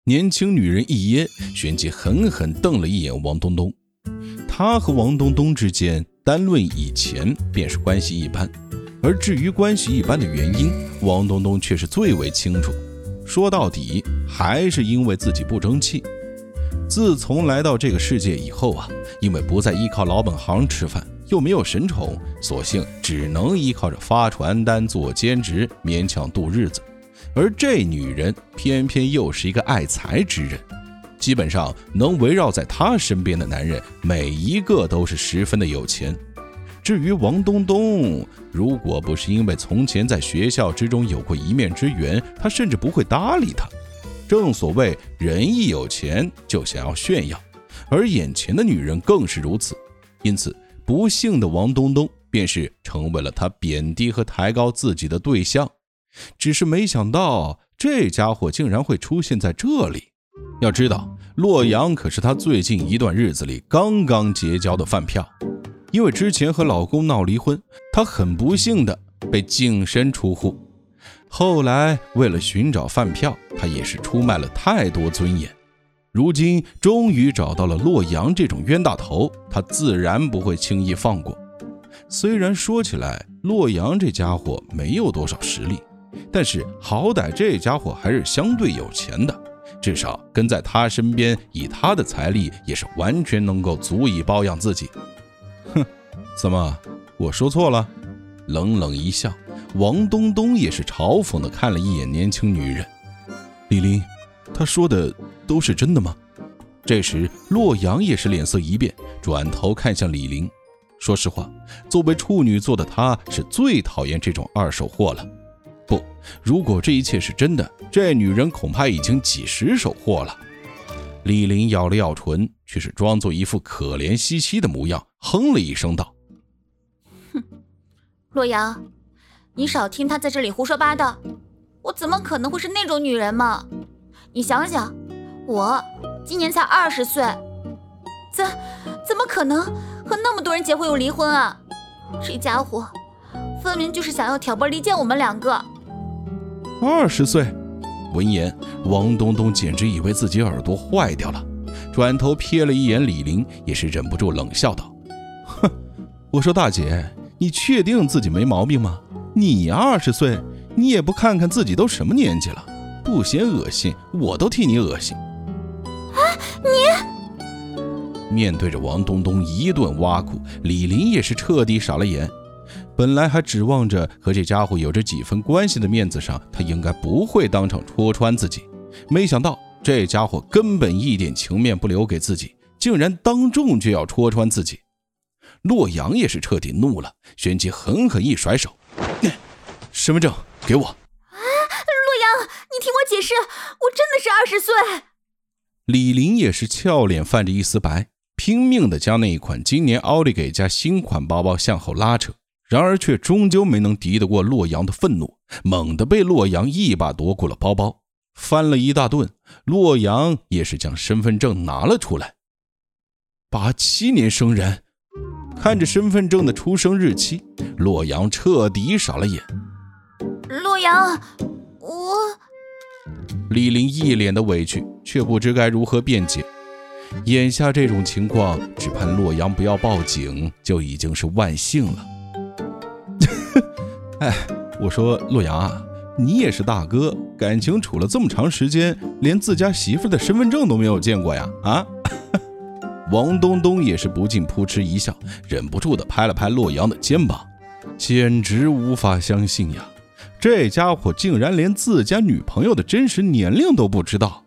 年轻女人一噎，旋即狠狠瞪了一眼王东东。她和王东东之间单论以前便是关系一般，而至于关系一般的原因，王东东却是最为清楚。说到底还是因为自己不争气。自从来到这个世界以后啊，因为不再依靠老本行吃饭，又没有神宠，索性只能依靠着发传单做兼职勉强度日子。而这女人偏偏又是一个爱财之人，基本上能围绕在她身边的男人每一个都是十分的有钱。至于王东东，如果不是因为从前在学校之中有过一面之缘，他甚至不会搭理他。正所谓人一有钱就想要炫耀，而眼前的女人更是如此。因此不幸的王东东便是成为了他贬低和抬高自己的对象。只是没想到这家伙竟然会出现在这里。要知道洛阳可是他最近一段日子里刚刚结交的饭票，因为之前和老公闹离婚，她很不幸的被净身出户。后来为了寻找饭票，她也是出卖了太多尊严。如今终于找到了洛阳这种冤大头，她自然不会轻易放过。虽然说起来洛阳这家伙没有多少实力，但是好歹这家伙还是相对有钱的，至少跟在他身边，以他的财力也是完全能够足以包养自己。怎么我说错了？冷冷一笑，王东东也是嘲讽地看了一眼年轻女人。李林，他说的都是真的吗？这时洛阳也是脸色一变，转头看向李林。说实话，作为处女座的他是最讨厌这种二手货了。不，如果这一切是真的，这女人恐怕已经几十手货了。李林咬了咬唇，却是装作一副可怜兮兮的模样，哼了一声道： 哼，洛阳，你少听他在这里胡说八道，我怎么可能会是那种女人嘛？你想想，我今年才20岁，怎么可能和那么多人结婚又离婚啊？这家伙分明就是想要挑拨离间我们两个。 20岁？闻言，王东东简直以为自己耳朵坏掉了，转头瞥了一眼李林，也是忍不住冷笑道：哼，我说大姐，你确定自己没毛病吗？你20岁，你也不看看自己都什么年纪了，不嫌恶心，我都替你恶心。你面对着王东东一顿挖苦，李林也是彻底傻了眼。本来还指望着和这家伙有着几分关系的面子上，他应该不会当场戳穿自己，没想到这家伙根本一点情面不留给自己，竟然当众就要戳穿自己。洛阳也是彻底怒了，旋即狠狠一甩手：身份证给我！ 洛阳，你听我解释，我真的是20岁。 李林也是俏脸泛着一丝白，拼命地将那一款今年奥利给家新款包包向后拉扯，然而却终究没能敌得过洛阳的愤怒，猛地被洛阳一把夺过了包包，翻了一大顿。洛阳也是将身份证拿了出来。87年生人。看着身份证的出生日期，洛阳彻底傻了眼。 洛阳， 李林一脸的委屈，却不知该如何辩解。眼下这种情况，只盼洛阳不要报警，就已经是万幸了。哎，我说洛阳啊，你也是大哥，感情处了这么长时间，连自家媳妇的身份证都没有见过呀？啊？王东东也是不禁扑哧一笑，忍不住地拍了拍洛阳的肩膀，简直无法相信呀，这家伙竟然连自家女朋友的真实年龄都不知道。